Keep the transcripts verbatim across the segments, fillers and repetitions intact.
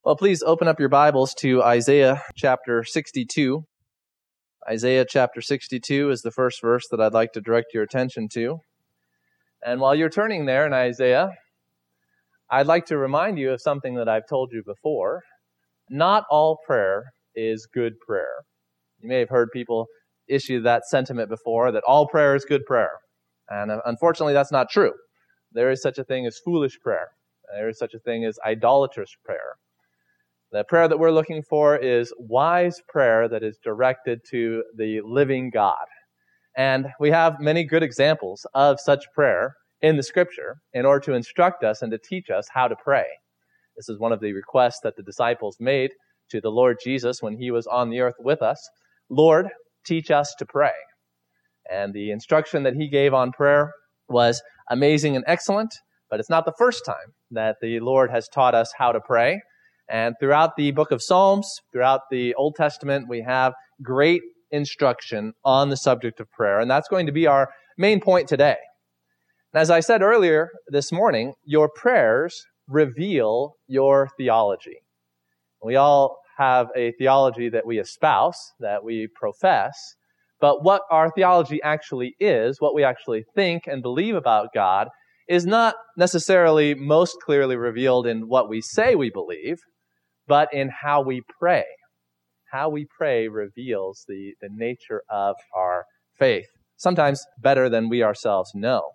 Well, please open up your Bibles to Isaiah chapter sixty-two. Isaiah chapter sixty-two is the first verse that I'd like to direct your attention to. And while you're turning there in Isaiah, I'd like to remind you of something that I've told you before. Not all prayer is good prayer. You may have heard people issue that sentiment before, that all prayer is good prayer. And unfortunately, that's not true. There is such a thing as foolish prayer. There is such a thing as idolatrous prayer. The prayer that we're looking for is wise prayer that is directed to the living God. And we have many good examples of such prayer in the Scripture in order to instruct us and to teach us how to pray. This is one of the requests that the disciples made to the Lord Jesus when he was on the earth with us. Lord, teach us to pray. And the instruction that he gave on prayer was amazing and excellent, but it's not the first time that the Lord has taught us how to pray. And throughout the book of Psalms, throughout the Old Testament, we have great instruction on the subject of prayer. And that's going to be our main point today. And as I said earlier this morning, your prayers reveal your theology. We all have a theology that we espouse, that we profess. But what our theology actually is, what we actually think and believe about God, is not necessarily most clearly revealed in what we say we believe, but in how we pray. How we pray reveals the, the nature of our faith, sometimes better than we ourselves know.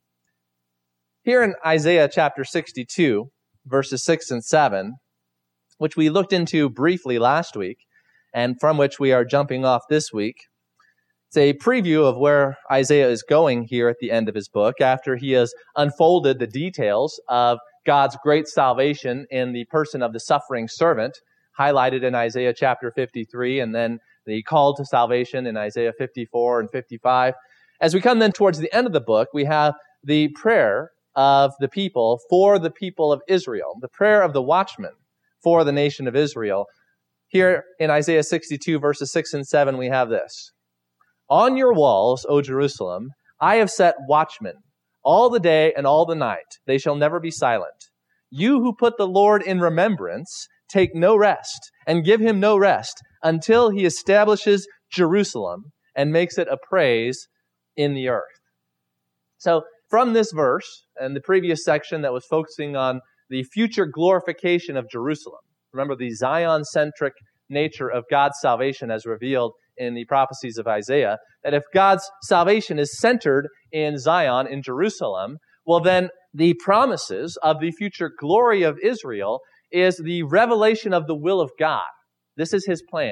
Here in Isaiah chapter sixty-two, verses six and seven, which we looked into briefly last week, and from which we are jumping off this week, it's a preview of where Isaiah is going here at the end of his book, after he has unfolded the details of God's great salvation in the person of the suffering servant, highlighted in Isaiah chapter fifty-three, and then the call to salvation in Isaiah fifty-four and fifty-five. As we come then towards the end of the book, we have the prayer of the people for the people of Israel, the prayer of the watchman for the nation of Israel. Here in Isaiah sixty-two, verses six and seven, we have this. On your walls, O Jerusalem, I have set watchmen. All the day and all the night, they shall never be silent. You who put the Lord in remembrance, take no rest, and give him no rest, until he establishes Jerusalem and makes it a praise in the earth. So, from this verse, and the previous section that was focusing on the future glorification of Jerusalem, remember the Zion-centric nature of God's salvation as revealed in the prophecies of Isaiah, that if God's salvation is centered in Zion, in Jerusalem, well then the promises of the future glory of Israel is the revelation of the will of God. This is his plan.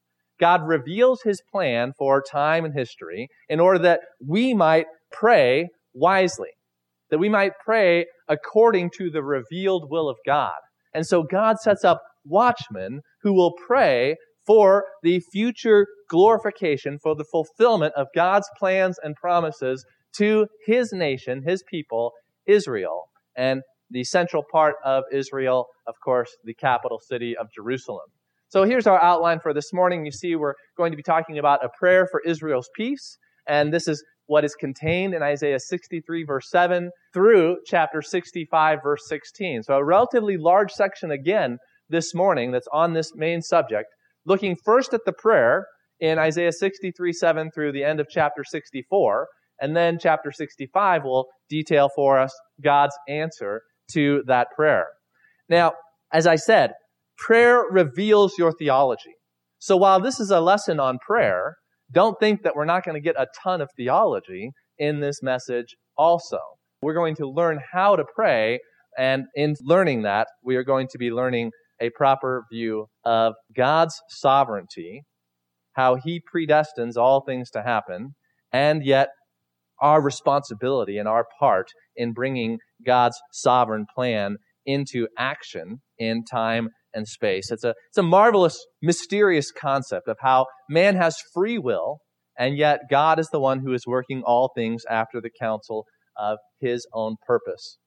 God reveals his plan for time and history in order that we might pray wisely, that we might pray according to the revealed will of God. And so God sets up watchmen who will pray for the future glorification, for the fulfillment of God's plans and promises to his nation, his people, Israel. And the central part of Israel, of course, the capital city of Jerusalem. So here's our outline for this morning. You see, we're going to be talking about a prayer for Israel's peace. And this is what is contained in Isaiah sixty-three, verse seven, through chapter sixty-five, verse sixteen. So a relatively large section again this morning that's on this main subject, looking first at the prayer in Isaiah sixty-three, seven through the end of chapter sixty-four, and then chapter sixty-five will detail for us God's answer to that prayer. Now, as I said, prayer reveals your theology. So while this is a lesson on prayer, don't think that we're not going to get a ton of theology in this message also. We're going to learn how to pray, and in learning that, we are going to be learning a proper view of God's sovereignty, how he predestines all things to happen, and yet our responsibility and our part in bringing God's sovereign plan into action in time and space. It's a, it's a marvelous, mysterious concept of how man has free will, and yet God is the one who is working all things after the counsel of his own purpose.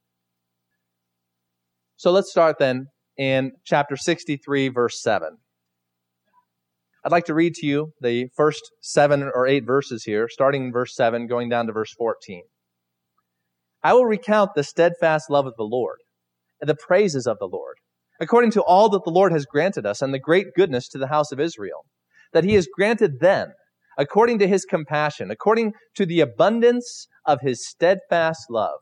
So let's start then in chapter sixty-three, verse seven. I'd like to read to you the first seven or eight verses here, starting in verse seven, going down to verse fourteen. I will recount the steadfast love of the Lord, and the praises of the Lord. according to all that the Lord has granted us and the great goodness to the house of Israel, that he has granted them, according to his compassion, according to the abundance of his steadfast love.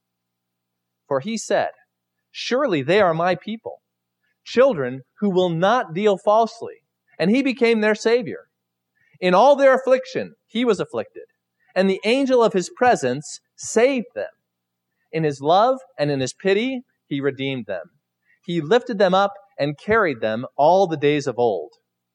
For he said, surely they are my people, children who will not deal falsely. And he became their Savior. In all their affliction, he was afflicted, and the angel of his presence saved them. In his love and in his pity, he redeemed them. He lifted them up and carried them all the days of old.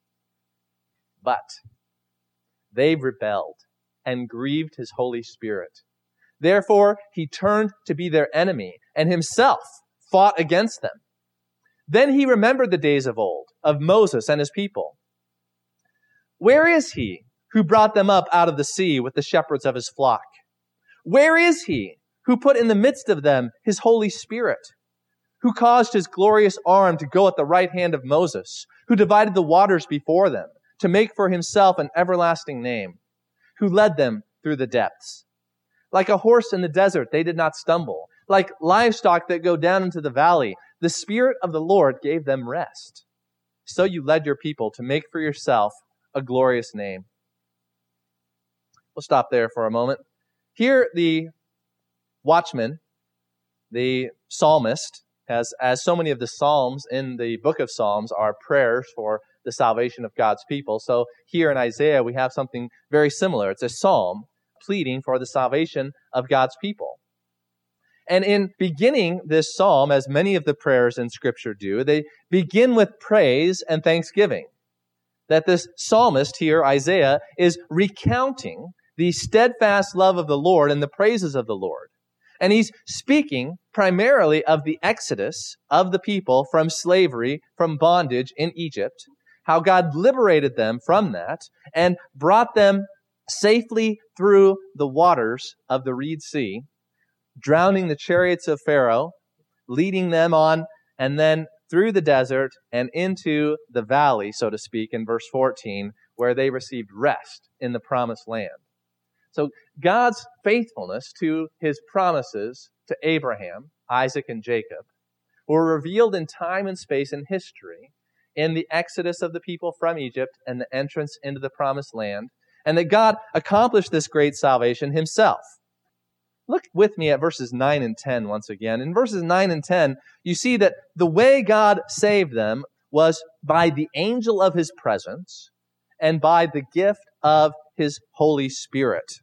But they rebelled and grieved his Holy Spirit. Therefore, he turned to be their enemy and himself fought against them. Then he remembered the days of old, of Moses and his people. Where is he who brought them up out of the sea with the shepherds of his flock? Where is he who put in the midst of them his Holy Spirit? Who caused his glorious arm to go at the right hand of Moses? Who divided the waters before them to make for himself an everlasting name? Who led them through the depths? Like a horse in the desert, they did not stumble. Like livestock that go down into the valley, the Spirit of the Lord gave them rest. So you led your people to make for yourself a glorious name. We'll stop there for a moment. Here the watchman, the psalmist, has, as so many of the psalms in the book of Psalms are prayers for the salvation of God's people. So here in Isaiah we have something very similar. It's a psalm pleading for the salvation of God's people. And in beginning this psalm, as many of the prayers in Scripture do, they begin with praise and thanksgiving. That this psalmist here, Isaiah, is recounting the steadfast love of the Lord and the praises of the Lord. And he's speaking primarily of the exodus of the people from slavery, from bondage in Egypt, how God liberated them from that and brought them safely through the waters of the Reed Sea, drowning the chariots of Pharaoh, leading them on, and then through the desert and into the valley, so to speak, in verse fourteen, where they received rest in the promised land. So God's faithfulness to his promises to Abraham, Isaac, and Jacob were revealed in time and space and history in the exodus of the people from Egypt and the entrance into the promised land, and that God accomplished this great salvation himself. Look with me at verses nine and ten once again. In verses nine and ten, you see that the way God saved them was by the angel of his presence and by the gift of his Holy Spirit.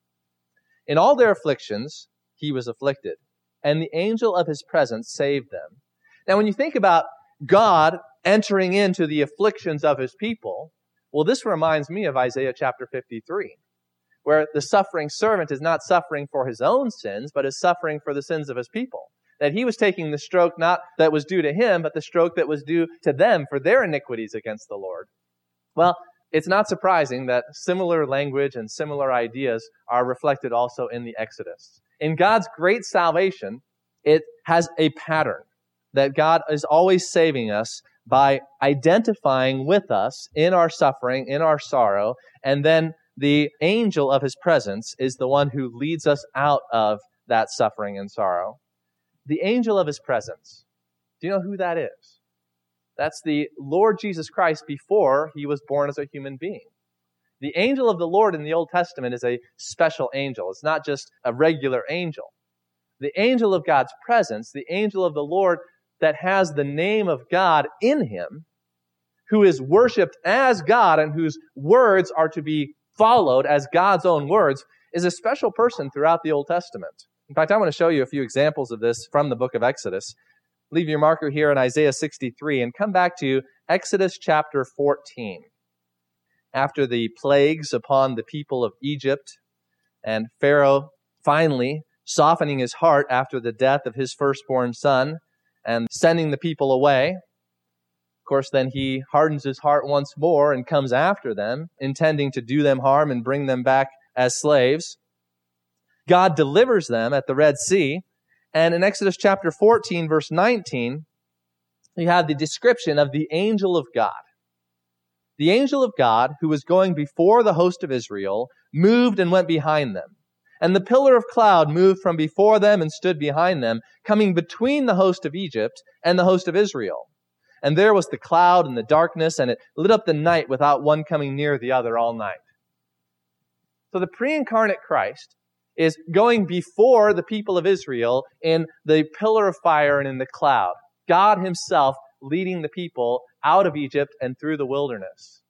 In all their afflictions, he was afflicted, and the angel of his presence saved them. Now, when you think about God entering into the afflictions of his people, well, this reminds me of Isaiah chapter fifty-three, where the suffering servant is not suffering for his own sins, but is suffering for the sins of his people. That he was taking the stroke not that was due to him, but the stroke that was due to them for their iniquities against the Lord. Well, it's not surprising that similar language and similar ideas are reflected also in the Exodus. In God's great salvation, it has a pattern that God is always saving us by identifying with us in our suffering, in our sorrow, and then the angel of his presence is the one who leads us out of that suffering and sorrow. The angel of his presence. Do you know who that is? That's the Lord Jesus Christ before he was born as a human being. The angel of the Lord in the Old Testament is a special angel. It's not just a regular angel. The angel of God's presence, the angel of the Lord that has the name of God in him, who is worshipped as God and whose words are to be followed as God's own words, is a special person throughout the Old Testament. In fact, I want to show you a few examples of this from the book of Exodus. Leave your marker here in Isaiah sixty-three and come back to Exodus chapter fourteen. After the plagues upon the people of Egypt and Pharaoh finally softening his heart after the death of his firstborn son and sending the people away, of course, then he hardens his heart once more and comes after them, intending to do them harm and bring them back as slaves. God delivers them at the Red Sea. And in Exodus chapter fourteen, verse nineteen, you have the description of the angel of God. The angel of God, who was going before the host of Israel, moved and went behind them. And the pillar of cloud moved from before them and stood behind them, coming between the host of Egypt and the host of Israel. And there was the cloud and the darkness, and it lit up the night without one coming near the other all night. So the pre-incarnate Christ is going before the people of Israel in the pillar of fire and in the cloud. God himself leading the people out of Egypt and through the wilderness.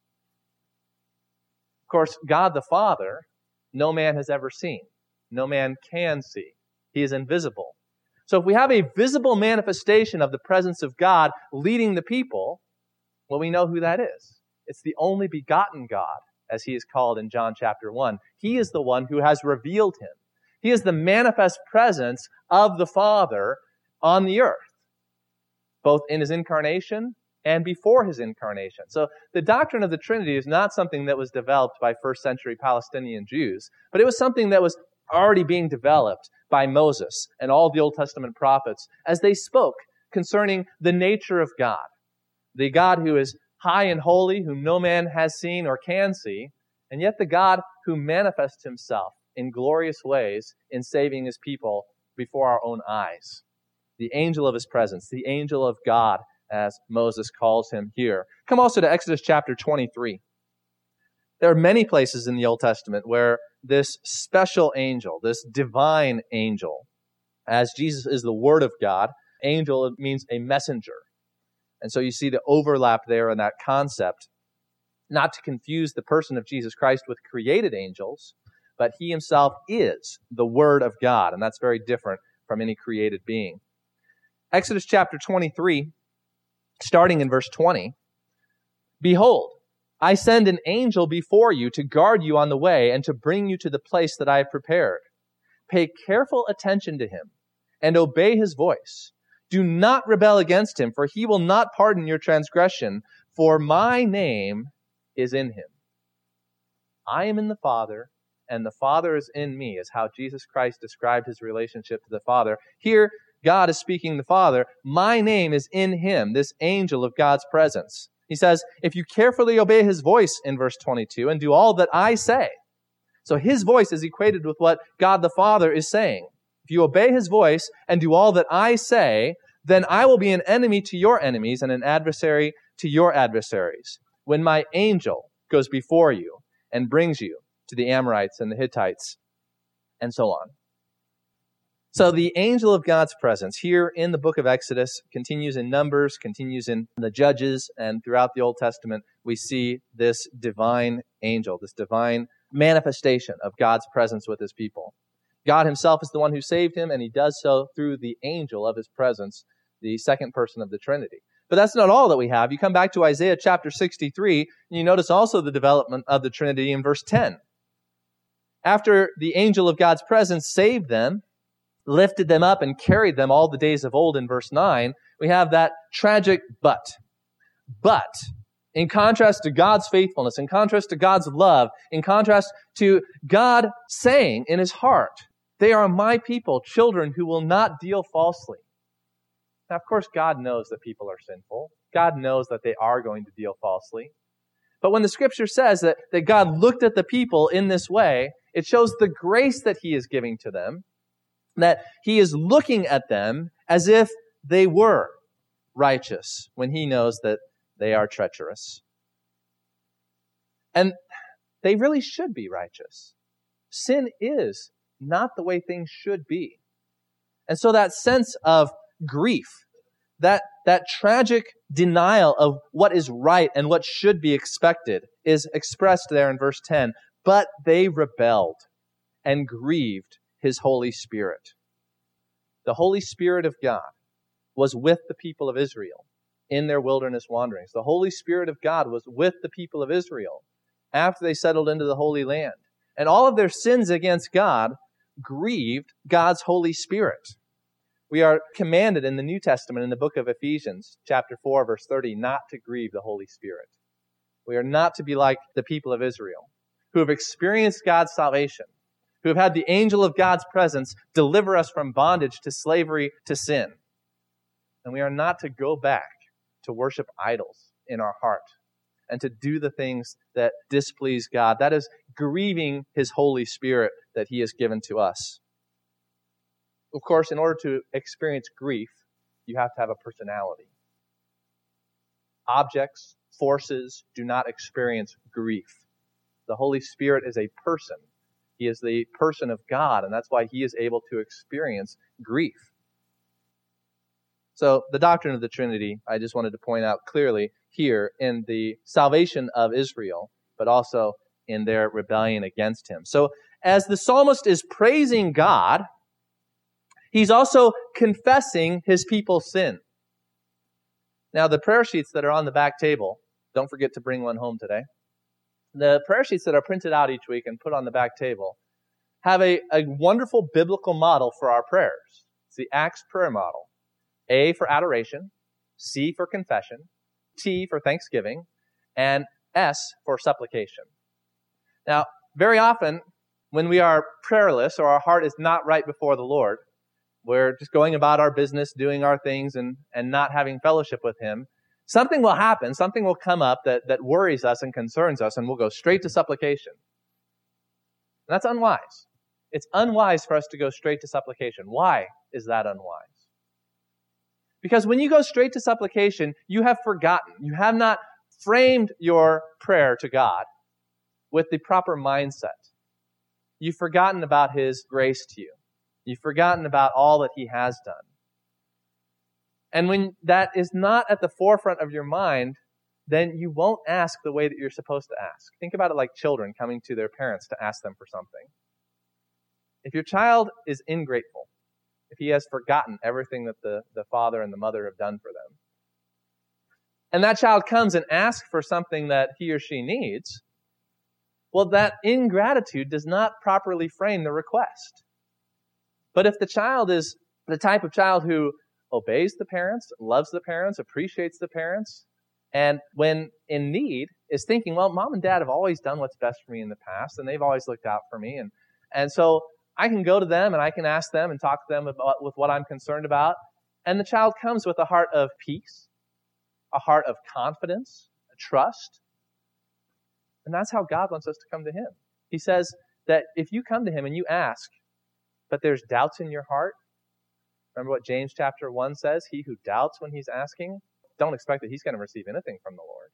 Of course, God the Father, no man has ever seen. No man can see. He is invisible. So if we have a visible manifestation of the presence of God leading the people, well, we know who that is. It's the only begotten God, as he is called in John chapter one. He is the one who has revealed him. He is the manifest presence of the Father on the earth, both in his incarnation and before his incarnation. So the doctrine of the Trinity is not something that was developed by first century Palestinian Jews, but it was something that was already being developed by Moses and all the Old Testament prophets as they spoke concerning the nature of God, the God who is high and holy, whom no man has seen or can see, and yet the God who manifests himself in glorious ways in saving his people before our own eyes. The angel of his presence, the angel of God, as Moses calls him here. Come also to Exodus chapter twenty-three. There are many places in the Old Testament where this special angel, this divine angel, as Jesus is the Word of God, angel means a messenger. And so you see the overlap there in that concept, not to confuse the person of Jesus Christ with created angels, but he himself is the Word of God, and that's very different from any created being. Exodus chapter twenty-three, starting in verse twenty, "Behold, I send an angel before you to guard you on the way and to bring you to the place that I have prepared. Pay careful attention to him and obey his voice. Do not rebel against him, for he will not pardon your transgression, for my name is in him. I am in the Father, and the Father is in me," is how Jesus Christ described his relationship to the Father. Here, God is speaking to the Father. My name is in him, this angel of God's presence. He says, if you carefully obey his voice in verse twenty-two and do all that I say. So his voice is equated with what God the Father is saying. If you obey his voice and do all that I say, then I will be an enemy to your enemies and an adversary to your adversaries. When my angel goes before you and brings you to the Amorites and the Hittites, and so on. So the angel of God's presence here in the book of Exodus continues in Numbers, continues in the Judges, and throughout the Old Testament, we see this divine angel, this divine manifestation of God's presence with his people. God himself is the one who saved him, and he does so through the angel of his presence, the second person of the Trinity. But that's not all that we have. You come back to Isaiah chapter sixty-three, and you notice also the development of the Trinity in verse ten. After the angel of God's presence saved them, lifted them up, and carried them all the days of old in verse nine, we have that tragic but. But, in contrast to God's faithfulness, in contrast to God's love, in contrast to God saying in his heart, they are my people, children who will not deal falsely. Now, of course, God knows that people are sinful. God knows that they are going to deal falsely. But when the scripture says that, that God looked at the people in this way, it shows the grace that he is giving to them, that he is looking at them as if they were righteous when he knows that they are treacherous. And they really should be righteous. Sin is not the way things should be. And so that sense of grief, that, that tragic denial of what is right and what should be expected is expressed there in verse ten. But they rebelled and grieved his Holy Spirit. The Holy Spirit of God was with the people of Israel in their wilderness wanderings. The Holy Spirit of God was with the people of Israel after they settled into the Holy Land. And all of their sins against God grieved God's Holy Spirit. We are commanded in the New Testament, in the book of Ephesians, chapter four, verse thirty, not to grieve the Holy Spirit. We are not to be like the people of Israel, who have experienced God's salvation, who have had the angel of God's presence deliver us from bondage to slavery to sin. And we are not to go back to worship idols in our heart. and to do the things that displease God. That is grieving His Holy Spirit that He has given to us. Of course, in order to experience grief, you have to have a personality. Objects, forces do not experience grief. The Holy Spirit is a person. He is the person of God, and that's why He is able to experience grief. So the doctrine of the Trinity, I just wanted to point out clearly here in the salvation of Israel, but also in their rebellion against Him. So as the psalmist is praising God, he's also confessing his people's sin. Now, the prayer sheets that are on the back table, don't forget to bring one home today. The prayer sheets that are printed out each week and put on the back table have a, a wonderful biblical model for our prayers. It's the Acts prayer model. A for adoration, C for confession, T for thanksgiving, and S for supplication. Now, very often, when we are prayerless or our heart is not right before the Lord, we're just going about our business, doing our things, and, and not having fellowship with Him, something will happen, something will come up that, that worries us and concerns us, and we'll go straight to supplication. And that's unwise. It's unwise for us to go straight to supplication. Why is that unwise? Because when you go straight to supplication, you have forgotten. You have not framed your prayer to God with the proper mindset. You've forgotten about His grace to you. You've forgotten about all that He has done. And when that is not at the forefront of your mind, then you won't ask the way that you're supposed to ask. Think about it like children coming to their parents to ask them for something. If your child is ingrateful, if he has forgotten everything that the, the father and the mother have done for them, and that child comes and asks for something that he or she needs, well, that ingratitude does not properly frame the request. But if the child is the type of child who obeys the parents, loves the parents, appreciates the parents, and when in need is thinking, well, mom and dad have always done what's best for me in the past, and they've always looked out for me, and, and so I can go to them and I can ask them and talk to them about with what I'm concerned about, and the child comes with a heart of peace, a heart of confidence, a trust, and that's how God wants us to come to Him. He says that if you come to Him and you ask, but there's doubts in your heart, remember what James chapter one says? He who doubts when he's asking, don't expect that he's going to receive anything from the Lord.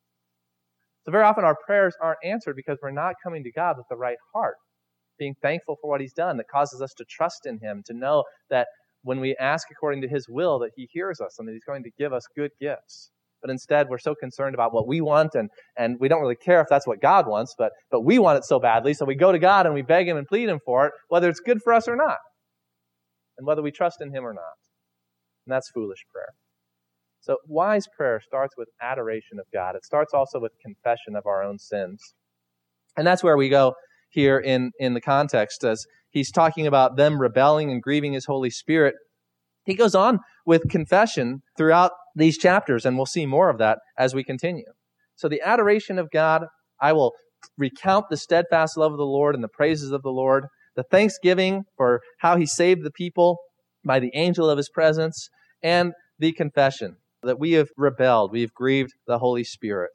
So very often our prayers aren't answered because we're not coming to God with the right heart, being thankful for what He's done, that causes us to trust in Him, to know that when we ask according to His will, that He hears us and that He's going to give us good gifts. But instead, we're so concerned about what we want, and, and we don't really care if that's what God wants, but, but we want it so badly, so we go to God and we beg Him and plead Him for it, whether it's good for us or not, and whether we trust in Him or not. And that's foolish prayer. So wise prayer starts with adoration of God. It starts also with confession of our own sins. And that's where we go here in, in the context, as he's talking about them rebelling and grieving His Holy Spirit. He goes on with confession throughout these chapters, and we'll see more of that as we continue. So the adoration of God, I will recount the steadfast love of the Lord and the praises of the Lord, the thanksgiving for how He saved the people by the angel of His presence, and the confession that we have rebelled, we have grieved the Holy Spirit.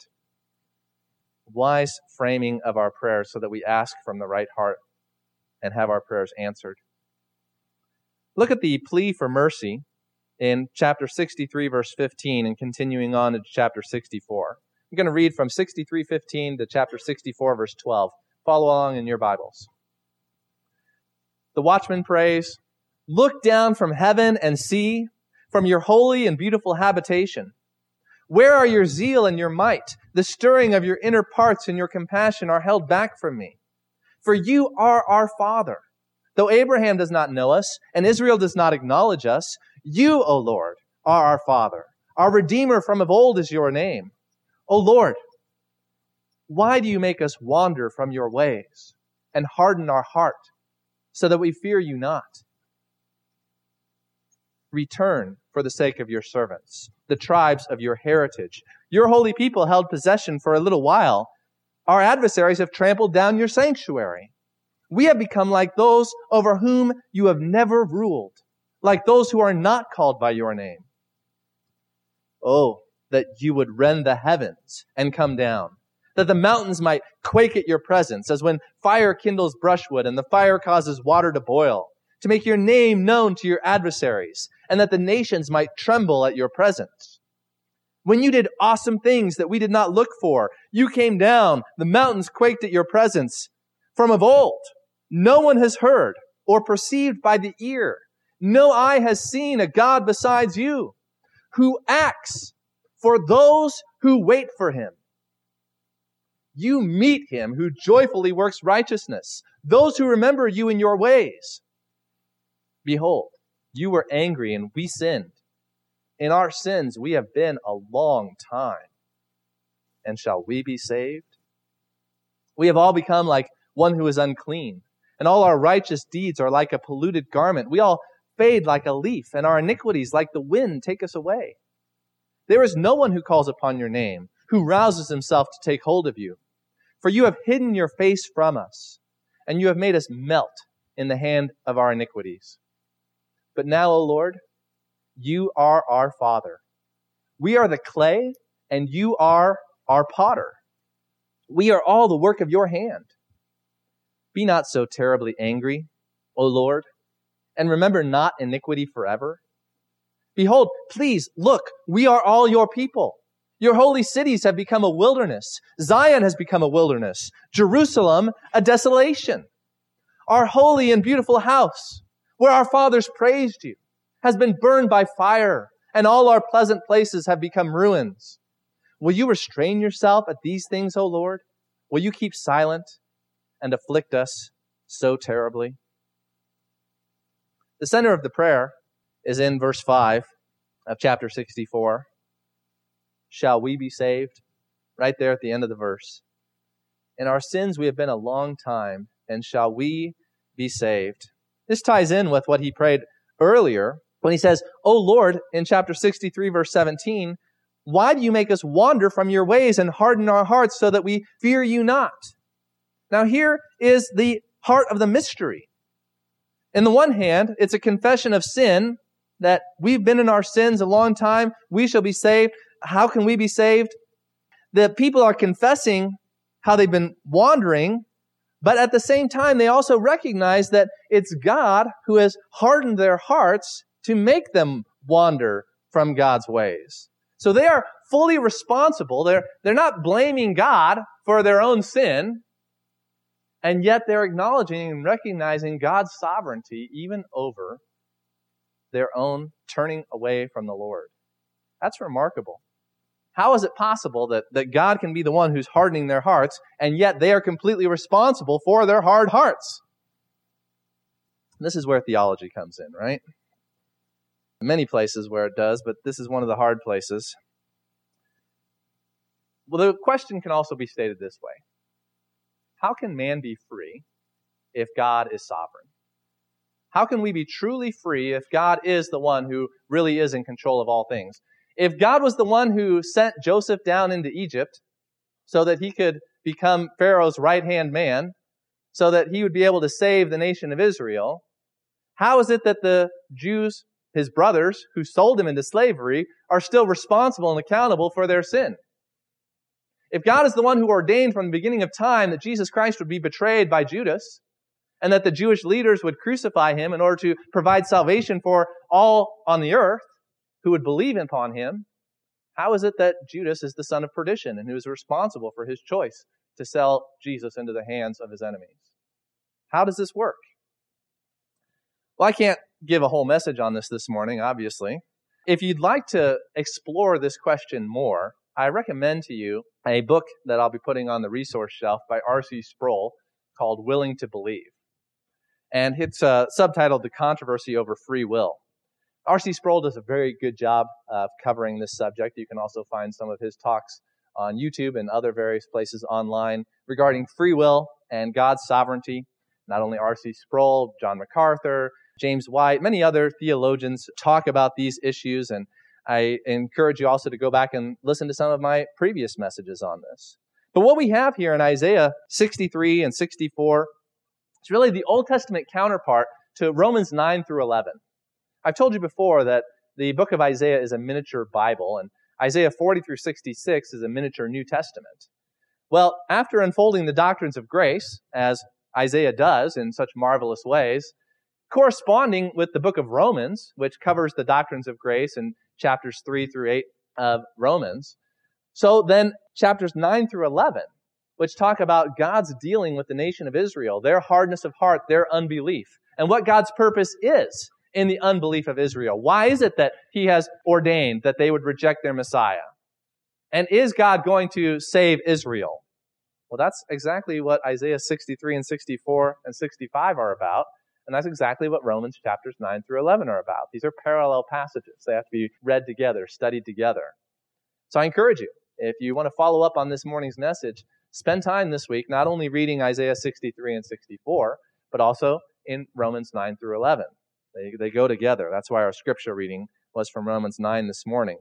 Wise framing of our prayers so that we ask from the right heart and have our prayers answered. Look at the plea for mercy in chapter sixty-three, verse fifteen, and continuing on to chapter sixty-four. I'm going to read from sixty-three fifteen to chapter sixty-four, verse twelve. Follow along in your Bibles. The watchman prays, "Look down from heaven and see, from your holy and beautiful habitation. Where are your zeal and your might? The stirring of your inner parts and your compassion are held back from me. For you are our Father. Though Abraham does not know us, and Israel does not acknowledge us, you, O Lord, are our Father. Our Redeemer from of old is your name. O Lord, why do you make us wander from your ways and harden our heart so that we fear you not? Return for the sake of your servants, the tribes of your heritage. Your holy people held possession for a little while. Our adversaries have trampled down your sanctuary. We have become like those over whom you have never ruled, like those who are not called by your name. Oh, that you would rend the heavens and come down, that the mountains might quake at your presence, as when fire kindles brushwood and the fire causes water to boil, to make your name known to your adversaries, and that the nations might tremble at your presence. When you did awesome things that we did not look for, you came down, the mountains quaked at your presence. From of old, no one has heard or perceived by the ear. No eye has seen a God besides you, who acts for those who wait for him. You meet him who joyfully works righteousness, those who remember you in your ways. Behold, you were angry and we sinned. In our sins we have been a long time. And shall we be saved? We have all become like one who is unclean, and all our righteous deeds are like a polluted garment. We all fade like a leaf, and our iniquities like the wind take us away. There is no one who calls upon your name, who rouses himself to take hold of you. For you have hidden your face from us, and you have made us melt in the hand of our iniquities. But now, O Lord, you are our Father. We are the clay, and you are our potter. We are all the work of your hand. Be not so terribly angry, O Lord, and remember not iniquity forever. Behold, please, look, we are all your people. Your holy cities have become a wilderness. Zion has become a wilderness. Jerusalem, a desolation. Our holy and beautiful house, where our fathers praised you, has been burned by fire, and all our pleasant places have become ruins. Will you restrain yourself at these things, O Lord? Will you keep silent and afflict us so terribly? The center of the prayer is in verse five of chapter sixty-four. Shall we be saved? Right there at the end of the verse. In our sins we have been a long time, and shall we be saved? This ties in with what he prayed earlier when he says, O Lord, in chapter sixty-three, verse seventeen, why do you make us wander from your ways and harden our hearts so that we fear you not? Now here is the heart of the mystery. In the one hand, it's a confession of sin, that we've been in our sins a long time, we shall be saved. How can we be saved? The people are confessing how they've been wandering, but at the same time, they also recognize that it's God who has hardened their hearts to make them wander from God's ways. So they are fully responsible. They're, they're not blaming God for their own sin, and yet they're acknowledging and recognizing God's sovereignty even over their own turning away from the Lord. That's remarkable. How is it possible that, that God can be the one who's hardening their hearts, and yet they are completely responsible for their hard hearts? This is where theology comes in, right? Many places where it does, but this is one of the hard places. Well, the question can also be stated this way. How can man be free if God is sovereign? How can we be truly free if God is the one who really is in control of all things? If God was the one who sent Joseph down into Egypt so that he could become Pharaoh's right-hand man, so that he would be able to save the nation of Israel, how is it that the Jews, his brothers, who sold him into slavery, are still responsible and accountable for their sin? If God is the one who ordained from the beginning of time that Jesus Christ would be betrayed by Judas, and that the Jewish leaders would crucify him in order to provide salvation for all on the earth who would believe upon him, how is it that Judas is the son of perdition and who is responsible for his choice to sell Jesus into the hands of his enemies? How does this work? Well, I can't give a whole message on this this morning, obviously. If you'd like to explore this question more, I recommend to you a book that I'll be putting on the resource shelf by R C Sproul called Willing to Believe. And it's uh, subtitled The Controversy Over Free Will. R C Sproul does a very good job of covering this subject. You can also find some of his talks on YouTube and other various places online regarding free will and God's sovereignty. Not only R C Sproul, John MacArthur, James White, many other theologians talk about these issues, and I encourage you also to go back and listen to some of my previous messages on this. But what we have here in Isaiah sixty-three and sixty-four is really the Old Testament counterpart to Romans nine through eleven. I've told you before that the book of Isaiah is a miniature Bible, and Isaiah forty through sixty-six is a miniature New Testament. Well, after unfolding the doctrines of grace, as Isaiah does in such marvelous ways, corresponding with the book of Romans, which covers the doctrines of grace in chapters three through eight of Romans, so then chapters nine through eleven, which talk about God's dealing with the nation of Israel, their hardness of heart, their unbelief, and what God's purpose is in the unbelief of Israel. Why is it that He has ordained that they would reject their Messiah? And is God going to save Israel? Well, that's exactly what Isaiah sixty-three and sixty-four and sixty-five are about, and that's exactly what Romans chapters nine through eleven are about. These are parallel passages. They have to be read together, studied together. So I encourage you, if you want to follow up on this morning's message, spend time this week not only reading Isaiah sixty-three and sixty-four, but also in Romans nine through eleven. They, they go together. That's why our scripture reading was from Romans nine this morning.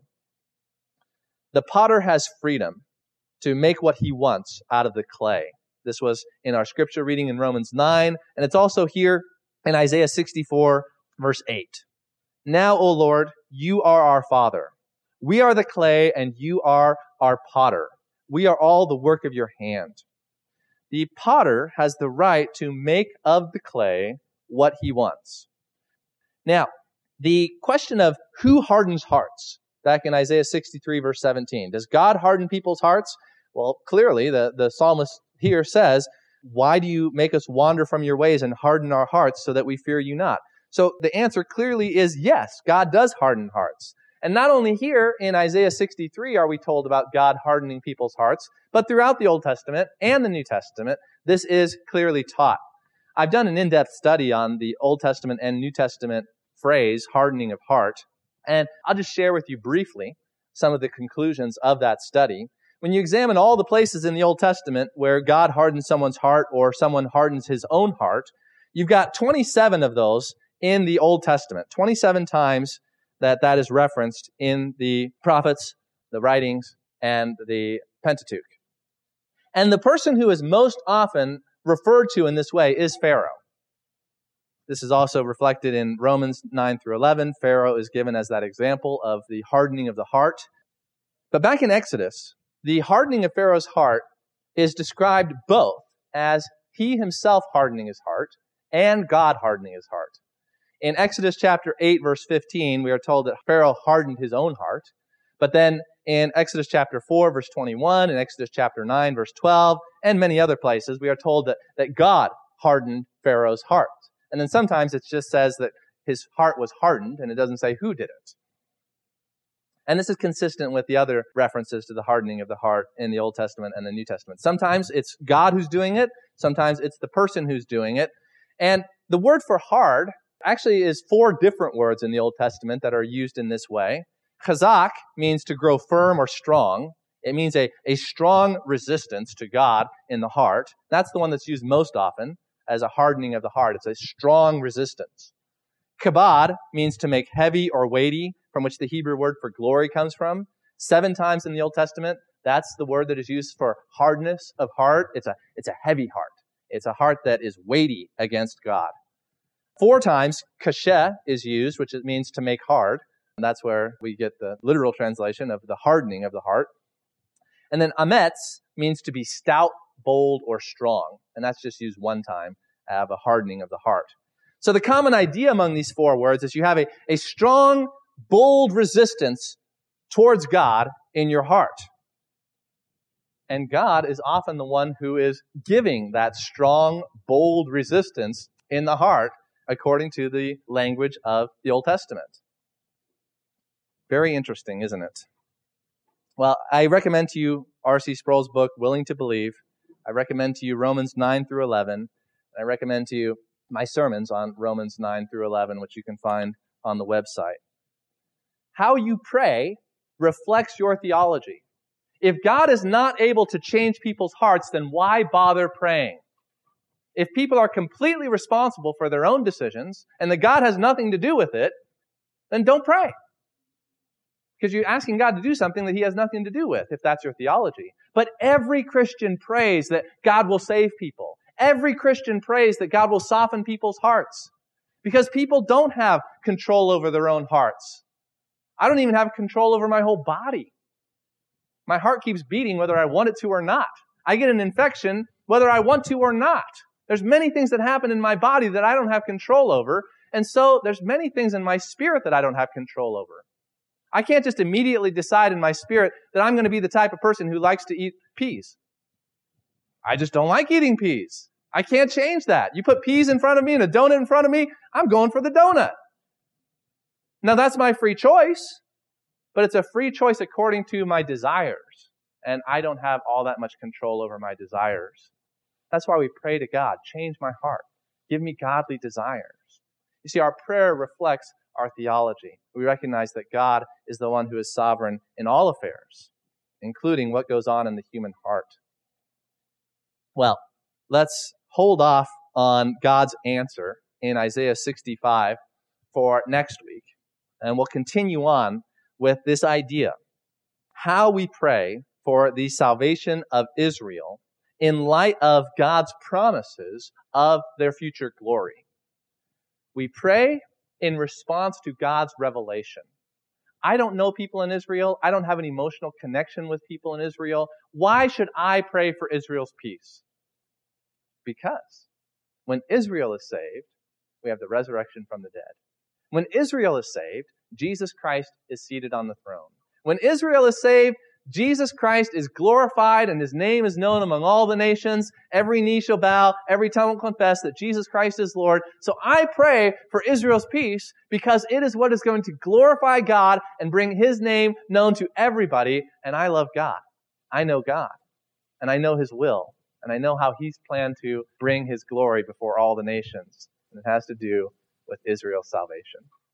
The potter has freedom to make what he wants out of the clay. This was in our scripture reading in Romans nine, and it's also here in Isaiah sixty-four, verse eight. Now, O Lord, you are our Father. We are the clay, and you are our potter. We are all the work of your hand. The potter has the right to make of the clay what he wants. Now, the question of who hardens hearts, back in Isaiah sixty-three, verse seventeen. Does God harden people's hearts? Well, clearly, the, the psalmist here says, why do you make us wander from your ways and harden our hearts so that we fear you not? So the answer clearly is yes, God does harden hearts. And not only here in Isaiah sixty-three are we told about God hardening people's hearts, but throughout the Old Testament and the New Testament, this is clearly taught. I've done an in-depth study on the Old Testament and New Testament phrase, hardening of heart, and I'll just share with you briefly some of the conclusions of that study. When you examine all the places in the Old Testament where God hardens someone's heart or someone hardens his own heart, you've got twenty-seven of those in the Old Testament, twenty-seven times that that is referenced in the prophets, the writings, and the Pentateuch. And the person who is most often referred to in this way is Pharaoh. This is also reflected in Romans nine through eleven. Pharaoh is given as that example of the hardening of the heart. But back in Exodus, the hardening of Pharaoh's heart is described both as he himself hardening his heart and God hardening his heart. In Exodus chapter eight, verse fifteen, we are told that Pharaoh hardened his own heart. But then in Exodus chapter four, verse twenty-one, and Exodus chapter nine, verse twelve, and many other places, we are told that, that God hardened Pharaoh's heart. And then sometimes it just says that his heart was hardened, and it doesn't say who did it. And this is consistent with the other references to the hardening of the heart in the Old Testament and the New Testament. Sometimes it's God who's doing it. Sometimes it's the person who's doing it. And the word for hard actually is four different words in the Old Testament that are used in this way. Chazak means to grow firm or strong. It means a, a strong resistance to God in the heart. That's the one that's used most often as a hardening of the heart. It's a strong resistance. Kabod means to make heavy or weighty, from which the Hebrew word for glory comes from. Seven times in the Old Testament, that's the word that is used for hardness of heart. It's a, it's a heavy heart. It's a heart that is weighty against God. Four times, kasheh is used, which it means to make hard. And that's where we get the literal translation of the hardening of the heart. And then ametz means to be stout, bold, or strong. And that's just used one time, of a hardening of the heart. So the common idea among these four words is you have a, a strong, bold resistance towards God in your heart. And God is often the one who is giving that strong, bold resistance in the heart according to the language of the Old Testament. Very interesting, isn't it? Well, I recommend to you R C Sproul's book, Willing to Believe. I recommend to you Romans nine through eleven. I recommend to you my sermons on Romans nine through eleven, which you can find on the website. How you pray reflects your theology. If God is not able to change people's hearts, then why bother praying? If people are completely responsible for their own decisions and that God has nothing to do with it, then don't pray. Because you're asking God to do something that He has nothing to do with, if that's your theology. But every Christian prays that God will save people. Every Christian prays that God will soften people's hearts. Because people don't have control over their own hearts. I don't even have control over my whole body. My heart keeps beating whether I want it to or not. I get an infection whether I want to or not. There's many things that happen in my body that I don't have control over. And so there's many things in my spirit that I don't have control over. I can't just immediately decide in my spirit that I'm going to be the type of person who likes to eat peas. I just don't like eating peas. I can't change that. You put peas in front of me and a donut in front of me, I'm going for the donut. Now that's my free choice, but it's a free choice according to my desires. And I don't have all that much control over my desires. That's why we pray to God, change my heart. Give me godly desires. You see, our prayer reflects our theology. We recognize that God is the one who is sovereign in all affairs, including what goes on in the human heart. Well, let's hold off on God's answer in Isaiah sixty-five for next week, and we'll continue on with this idea, how we pray for the salvation of Israel in light of God's promises of their future glory. We pray in response to God's revelation. I don't know people in Israel. I don't have an emotional connection with people in Israel. Why should I pray for Israel's peace? Because when Israel is saved, we have the resurrection from the dead. When Israel is saved, Jesus Christ is seated on the throne. When Israel is saved, Jesus Christ is glorified and His name is known among all the nations. Every knee shall bow, every tongue will confess that Jesus Christ is Lord. So I pray for Israel's peace because it is what is going to glorify God and bring His name known to everybody. And I love God. I know God. And I know His will. And I know how He's planned to bring His glory before all the nations. And it has to do with Israel's salvation.